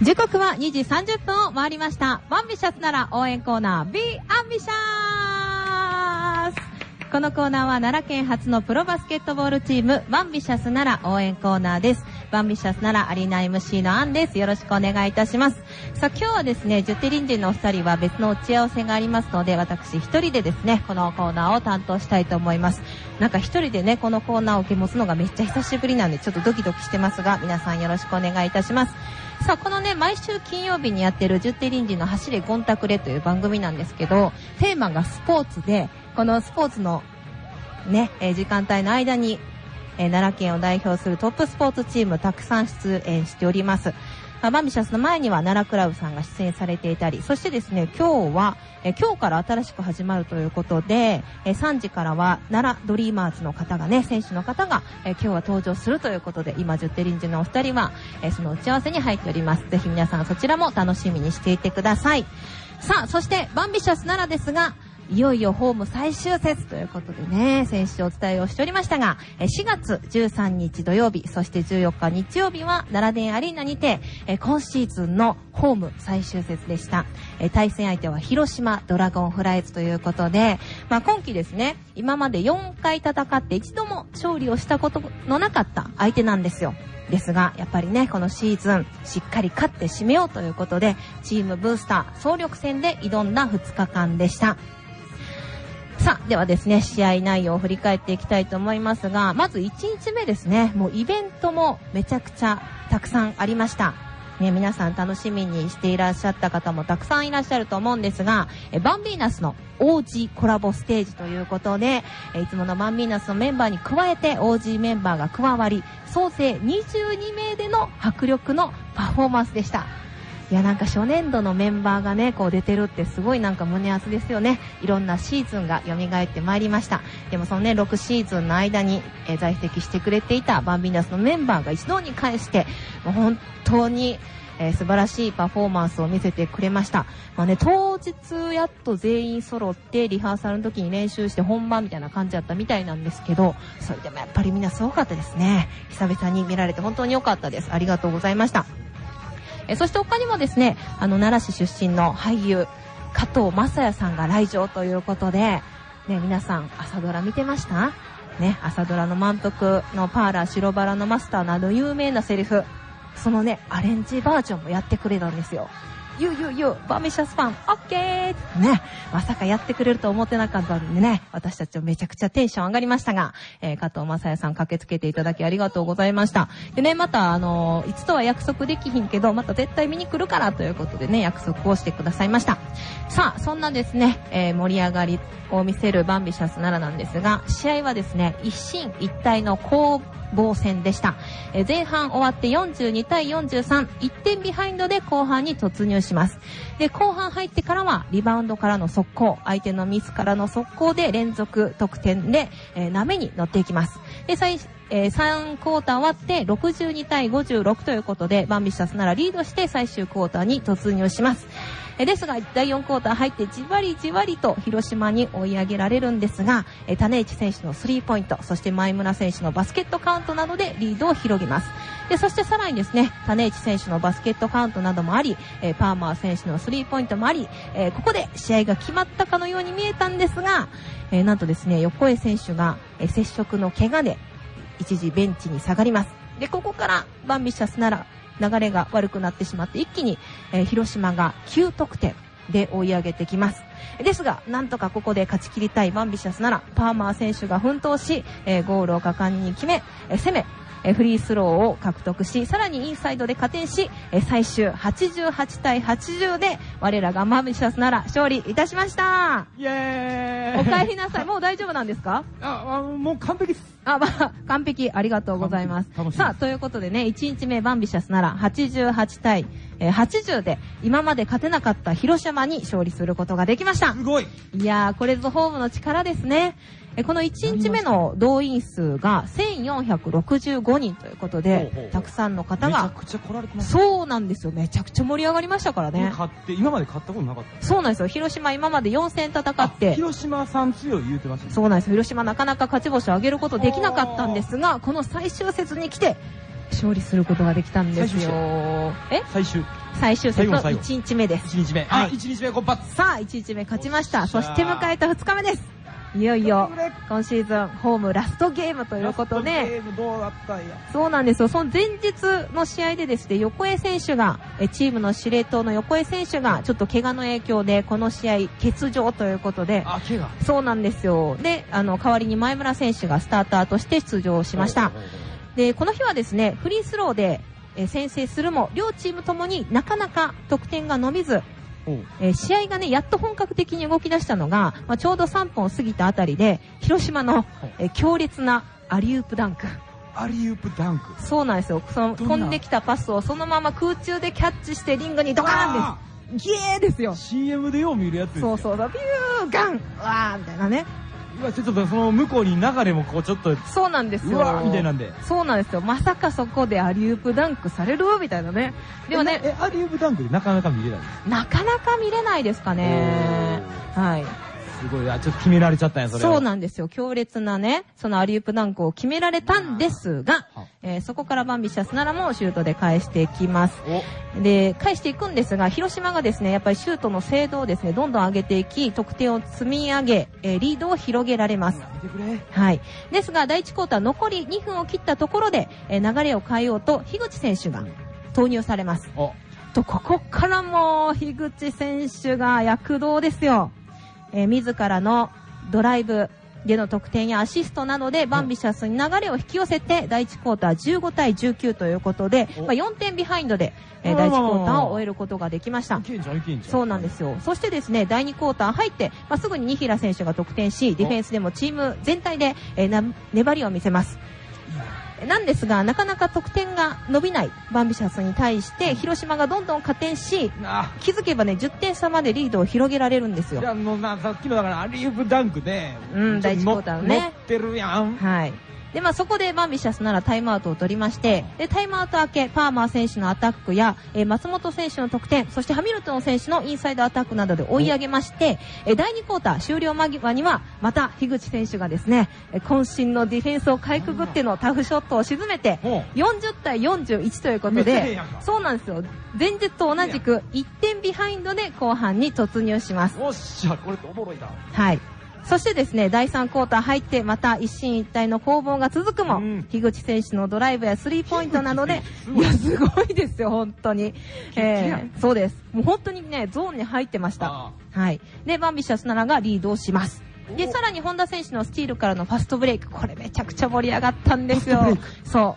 時刻は2時30分を回りました。バンビシャス奈良応援コーナー Be Ambitious。このコーナーは奈良県初のプロバスケットボールチームバンビシャス奈良応援コーナーです。バンビシャス奈良アリーナ MC のアンです。よろしくお願いいたします。さあ今日はですね、ジュテリンジンのお二人は別の打ち合わせがありますので、私一人でですねこのコーナーを担当したいと思います。なんか一人でねこのコーナーを受け持つのがめっちゃ久しぶりなんでちょっとドキドキしてますが、皆さんよろしくお願いいたします。さあこのね毎週金曜日にやってるジュテリンジンの走れゴンタクレという番組なんですけど、テーマがスポーツで、このスポーツのね、時間帯の間に、奈良県を代表するトップスポーツチームたくさん出演しております。バンビシャスの前には奈良クラブさんが出演されていたり、そしてですね今日から新しく始まるということで、3時からは奈良ドリーマーズの方がね、選手の方が、今日は登場するということで、今ジュテリンジのお二人は、その打ち合わせに入っております。ぜひ皆さんそちらも楽しみにしていてください。さあそしてバンビシャス奈良ですが、いよいよホーム最終節ということでね、先週お伝えをしておりましたが、4月13日土曜日、そして14日日曜日は奈良電アリーナにて、今シーズンのホーム最終節でした。対戦相手は広島ドラゴンフライズということで、今季ですね、今まで4回戦って一度も勝利をしたことのなかった相手なんですよ。ですがやっぱりねこのシーズンしっかり勝って締めようということで、チームブースター総力戦で挑んだ2日間でした。さあではですね、試合内容を振り返っていきたいと思いますが、まず1日目ですね、もうイベントもめちゃくちゃたくさんありましたね。皆さん楽しみにしていらっしゃった方もたくさんいらっしゃると思うんですが、バンビーナスの OG コラボステージということで、いつものバンビーナスのメンバーに加えて OG メンバーが加わり、総勢22名での迫力のパフォーマンスでした。いやなんか初年度のメンバーがねこう出てるってすごいなんか胸熱ですよね。いろんなシーズンが蘇ってまいりました。でもそのね6シーズンの間に、在籍してくれていたバンビーナスのメンバーが一堂に会して、もう本当に素晴らしいパフォーマンスを見せてくれました。当日やっと全員揃ってリハーサルの時に練習して本番みたいな感じだったみたいなんですけど、それでもやっぱりみんなすごかったですね。久々に見られて本当に良かったです。ありがとうございました。そして他にもですね、奈良市出身の俳優加藤雅也さんが来場ということで、ね、皆さん朝ドラ見てましたね。朝ドラの満腹のパーラー白バラのマスターなど有名なセリフ、そのねアレンジバージョンもやってくれたんですよ。Youバンビシャスファン OK ね、まさかやってくれると思ってなかったんでね、私たちはめちゃくちゃテンション上がりましたが、加藤雅也さん駆けつけていただきありがとうございました。でね、またいつとは約束できひんけどまた絶対見に来るからということでね約束をしてくださいました。さあそんなですね、盛り上がりを見せるバンビシャス奈良なんですが、試合はですね一進一退の攻防戦でした。前半終わって42対43、1点ビハインドで後半に突入します。で後半入ってからはリバウンドからの速攻、相手のミスからの速攻で連続得点で、波に乗っていきます。で3クォーター終わって62対56ということでバンビシャス奈良リードして最終クォーターに突入します。ですが第4クォーター入ってじわりじわりと広島に追い上げられるんですが、種市選手のスリーポイント、そして前村選手のバスケットカウントなどでリードを広げます。でそしてさらにですね種市選手のバスケットカウントなどもあり、パーマー選手のスリーポイントもあり、ここで試合が決まったかのように見えたんですが、なんとですね横江選手が、接触の怪我で一時ベンチに下がります。でここからバンビシャス奈良流れが悪くなってしまって一気に、広島が9得点で追い上げてきます。ですがなんとかここで勝ち切りたいバンビシャス奈良、パーマー選手が奮闘し、ゴールを果敢に決め、攻めフリースローを獲得し、さらにインサイドで加点し、最終88対80で我らがバンビシャス奈良勝利いたしました。 イエーイ。 お帰りなさい。もう大丈夫なんですか？ もう完璧です。 完璧、ありがとうございます。さあということでね、1日目バンビシャス奈良88対80で今まで勝てなかった広島に勝利することができました。 すごい。 いやーこれぞホームの力ですね。この1日目の動員数が1465人ということで、たくさんの方が、 めちゃくちゃ来られてます。 そうなんですよ。めちゃくちゃ盛り上がりましたからね。 今まで勝ったことなかった。 そうなんですよ。広島今まで4戦戦って、 広島さん強い言うてましたね。 そうなんですよ。広島なかなか勝ち星を上げることできなかったんですが、この最終節に来て勝利することができたんですよ。最終節の1日目です。 1日目。はい。1日目突破。 さあ、1日目勝ちました。そして迎えた2日目です。いよいよ、今シーズン、ホームラストゲームということで、 ゲームどうだったんや。 そうなんですよ。その前日の試合でですね、横江選手が、チームの司令塔の横江選手が、ちょっと怪我の影響で、この試合、欠場ということで、 怪我。 そうなんですよ。で、代わりに前村選手がスターターとして出場しました。で、この日はですね、フリースローで、先制するも、両チームともになかなか得点が伸びず、試合がね、やっと本格的に動き出したのが、ちょうど3分を過ぎたあたりで、広島の、強烈なアリウープダンク。 アリウープダンク。 そうなんですよ。その飛んできたパスをそのまま空中でキャッチしてリングにドカーンです。ギエーですよ。 CM でよう見るやつですよ。 そう、ビューガンわーみたいなね。 ちょっとその向こうに流れもこうちょっと。 そうなんですよ。 うわーみたいなんで。 そうなんですよ。まさかそこでアリウープダンクされるみたいなね。でもね。 アリウープダンクでなかなか見れないです。 なかなか見れないですかね。はい。 すごい、ちょっと決められちゃったんや、それ。 そうなんですよ。強烈なね、そのアリウープダンクを決められたんですが、そこからバンビシャスならもシュートで返していきます。で、返していくんですが、広島がですね、やっぱりシュートの精度をですね、どんどん上げていき、得点を積み上げ、リードを広げられます。はい。ですが、第1クォーター残り2分を切ったところで、流れを変えようと、樋口選手が投入されます。ここからも、樋口選手が躍動ですよ。自らのドライブでの得点やアシストなどでバンビシャスに流れを引き寄せて第1クォーター15対19ということで、4点ビハインドで第1クォーターを終えることができました。そうなんですよ。そしてですね、第2クォーター入って、すぐに二平選手が得点し、ディフェンスでもチーム全体で粘りを見せます。なんですが、なかなか得点が伸びないバンビシャスに対して、広島がどんどん加点し、気づけばね、10点差までリードを広げられるんですよ。 さっきのだからアリウープダンクで、 第1クォーターね。 乗ってるやん。 はい。で、そこでバンビシャスならタイムアウトを取りまして、で、タイムアウト明け、パーマー選手のアタックや、松本選手の得点、そしてハミルトン選手のインサイドアタックなどで追い上げまして、第2クォーター終了間際には、また、樋口選手がですね、渾身のディフェンスをかいくぐってのタフショットを沈めて、40対41ということで、そうなんですよ。前日と同じく1点ビハインドで後半に突入します。 おっしゃ、これっておもろいな。 はい。そしてですね、第3クォーター入ってまた一進一退の攻防が続くも、樋口選手のドライブやスリーポイントなどで、いや、すごいですよ、本当に。そうです。もう本当にね、ゾーンに入ってました。はい。で、バンビシャスならがリードをします。で、さらに本田選手のスチールからのファストブレイク、これめちゃくちゃ盛り上がったんですよ。そう。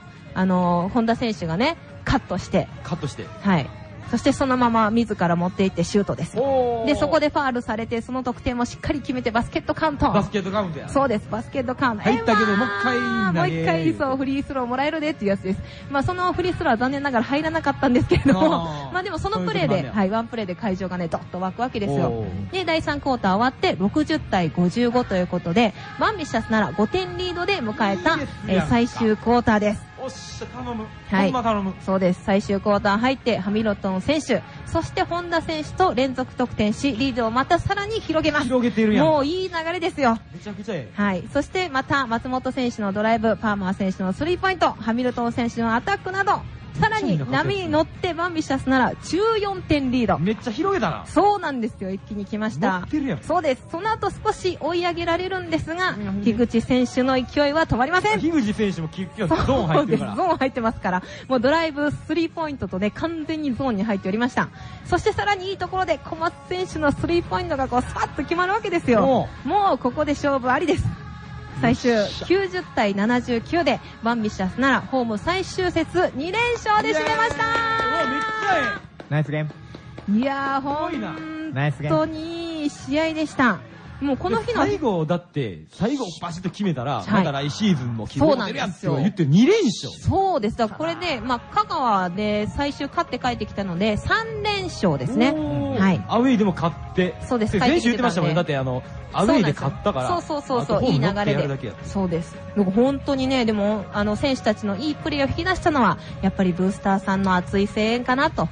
本田選手がね、カットして。はい。そしてそのまま自ら持っていってシュートです。で、そこでファールされて、その得点もしっかり決めてバスケットカウント。 バスケットカウントや。 そうです、バスケットカウント。 入ったけど、もう一回、そう、フリースローもらえるでっていうやつです。そのフリースローは残念ながら入らなかったんですけれども、でもそのプレーで、はい、ワンプレーで会場がね、ドッと沸くわけですよ。で、第3クォーター終わって60対55ということで、バンビシャスなら5点リードで迎えた最終クォーターです。 おっしゃ、頼む。 はい。頼む。そうです。最終クォーター入って、ハミルトン選手、そして本田選手と連続得点し、リードをまたさらに広げます。 広げてるやん。 もういい流れですよ。 めちゃくちゃいい。 はい。そしてまた、松本選手のドライブ、パーマー選手のスリーポイント、ハミルトン選手のアタックなど、さらに波に乗ってバンビシャスなら14点リード。 めっちゃ広げたな。 そうなんですよ。一気に来ました。 乗ってるやん。 そうです。その後少し追い上げられるんですが、樋口選手の勢いは止まりません。 樋口選手も結局ゾーン入ってるから。 ゾーン入ってますから。もうドライブ、スリーポイントとね、完全にゾーンに入っておりました。そしてさらにいいところで小松選手のスリーポイントがこうスパッと決まるわけですよ。もうここで勝負ありです。最終90対79でバンビシャスならホーム最終節2連勝で締めました。 めっちゃいい。ナイスゲーム。 いやー、本当にいい試合でした。もうこの日の最後バシッと決めたら、また来シーズンも希望出るやんって言って2連勝。 そうです。だからこれで、香川で最終勝って帰ってきたので3連勝ですね。はい。 アウェイでも勝って。 そうです。 先週言ってましたもんね。だってアウェイで勝ったから。 そう、いい流れで。そうです。本当にね、でも選手たちのいいプレーを引き出したのはやっぱりブースターさんの熱い声援かなと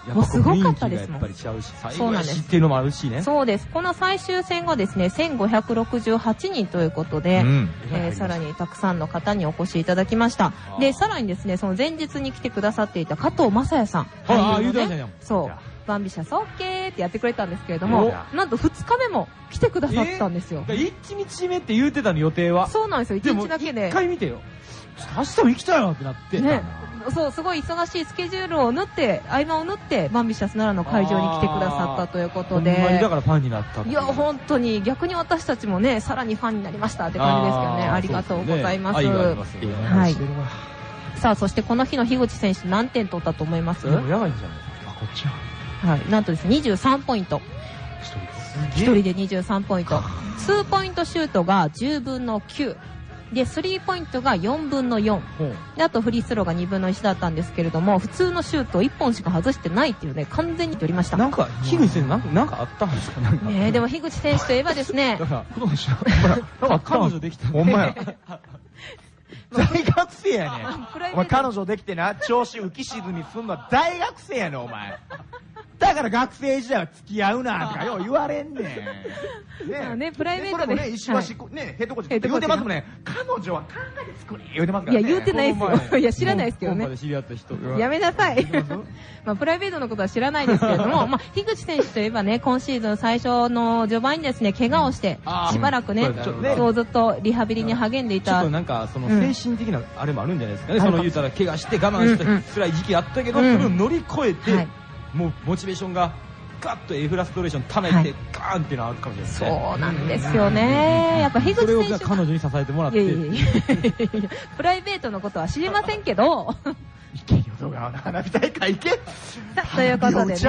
もうすごかったですもん。 やっぱりちゃうし、最後やしっていうのもあるしね。 そうです。この最終戦がですね、1568人ということで、さらにたくさんの方にお越しいただきました。で、さらにですね、その前日に来てくださっていた加藤雅也さん。 言うてましたね。 そう。バンビシャスオッケーってやってくれたんですけれども、なんと2日目も来てくださったんですよ。 1日目って言うてたの予定は。 そうなんですよ、1日だけで。 1回見てよ。明日も行きたいなってなって。 ね。そう、すごい忙しいスケジュールを縫って、合間を縫って、バンビシャス奈良の会場に来てくださったということで。 ほんまにだからファンになった。 いや、本当に、逆に私たちもね、さらにファンになりましたって感じですけどね。ありがとうございます。はい。さあ、そしてこの日の樋口選手何点取ったと思います？ やばいんじゃないですか、こっちは。 はい。なんとですね、23ポイント。1人で23ポイント。2ポイントシュートが10分の9。で、3ポイントが4分の4。で、あとフリースローが2分の1だったんですけれども、普通のシュート1本しか外してないっていうね、完全に取りました。 なんか、樋口選手なんかあったんですか？なんか。 ねえ、でも樋口選手といえばですね。 だから、彼女できた。 ほんまや。大学生やねん。お前彼女できてな、調子浮き沈みすんのは大学生やねん、お前。だから学生時代は付き合うなとかよう言われんねん。 ね、プライベートで。 これもね、石橋、ね、ヘッドコーチ言うてますもんね。彼女は考えて作れ言うてますからね。 いや、言うてないですよ。いや、知らないですけどね。やめなさい。まあ、プライベートのことは知らないですけれども、まあ、樋口選手といえばね、今シーズン最初の序盤にですね、怪我をして、しばらくね、そうずっとリハビリに励んでいた。 ちょっとなんか、その精神的なあれもあるんじゃないですかね。その言うたら、怪我して我慢して辛い時期あったけど、それを乗り越えて、もうモチベーションがガッとフラストレーション溜めてガーンっていうのはあるかもしれないですね。 そうなんですよね。やっぱ樋口選手。 それを彼女に支えてもらって。 プライベートのことは知りませんけど。 いけよ、動画花火大会行け。 ということで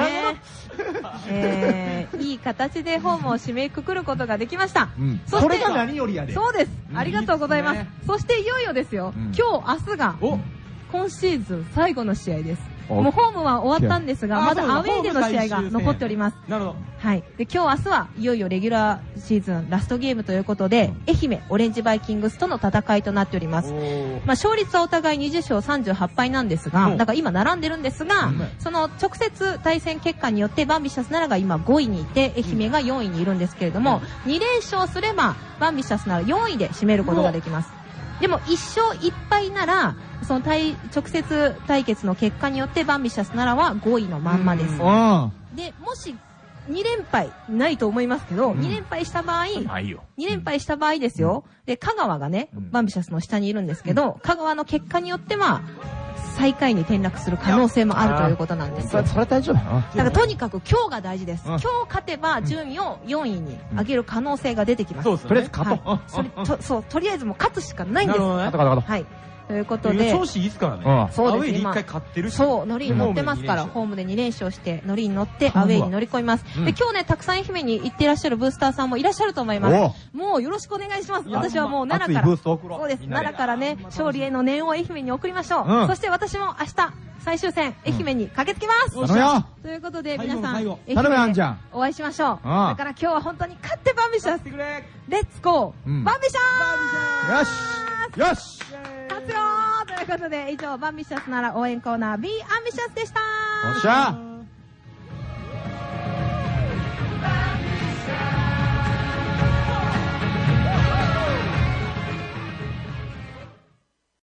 ね。いい形でホームを締めくくることができました。 それが何よりやで。 そうです。ありがとうございます。そしていよいよですよ。今日、明日が今シーズン最後の試合です。もうホームは終わったんですが、まだアウェーでの試合が残っております。 なるほど。 はい。で、今日明日はいよいよレギュラーシーズンラストゲームということで、愛媛オレンジバイキングスとの戦いとなっております。まあ、勝率はお互い20勝38敗なんですが、だから今並んでるんですが、その直接対戦結果によってバンビシャス奈良が今5位にいて、愛媛が4位にいるんですけれども、2連勝すればバンビシャス奈良4位で締めることができます。でも1勝1敗なら、その直接対決の結果によってバンビシャス奈良は5位のまんまです。で、もし2連敗ないと思いますけど、2連敗した場合、2連敗した場合ですよ。で、香川がね、バンビシャスの下にいるんですけど、香川の結果によっては、最下位に転落する可能性もあるということなんですよ。 それ大丈夫だな。 だからとにかく今日が大事です。今日勝てば順位を4位に上げる可能性が出てきます。 そうですね。 とりあえず勝とう。 そう、とりあえずもう勝つしかないんです。はい。ということで。 調子いいですからね。 そうです。 アウェイで1回勝ってるし。 そう、乗りに乗ってますから、ホームで2連勝して、乗りに乗ってアウェイに乗り込みます。で、今日ね、たくさん愛媛に行っていらっしゃるブースターさんもいらっしゃると思います。もうよろしくお願いします。私はもう奈良から。そうです。奈良からね、勝利への念を愛媛に送りましょう。そして私も明日、最終戦、愛媛に駆けつけます。ということで、皆さん、愛媛でお会いしましょう。だから今日は本当に勝ってバンビシャス。レッツゴーバンビシャス。 よし勝つよーということで、以上、バンビシャスなら応援コーナー B アンビシャスでした。 よっしゃ